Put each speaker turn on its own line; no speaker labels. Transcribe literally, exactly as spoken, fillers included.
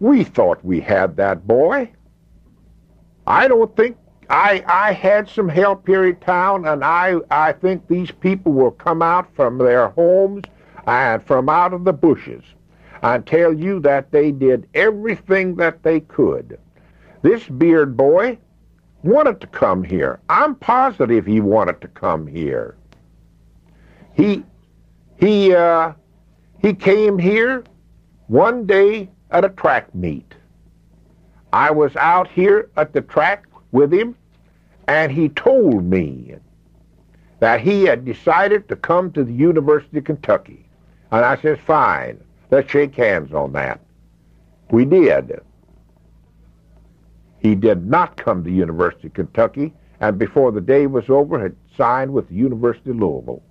We thought we had that boy. I don't think I I had some help here in town, and I I think these people will come out from their homes and from out of the bushes and tell you that they did everything that they could. This Beard boy wanted to come here. I'm positive he wanted to come here. He he uh, he came here one day at a track meet. I was out here at the track with him, and he told me that he had decided to come to the University of Kentucky. And I said, fine, let's shake hands on that. We did. He did not come to the University of Kentucky, and before the day was over had signed with the University of Louisville.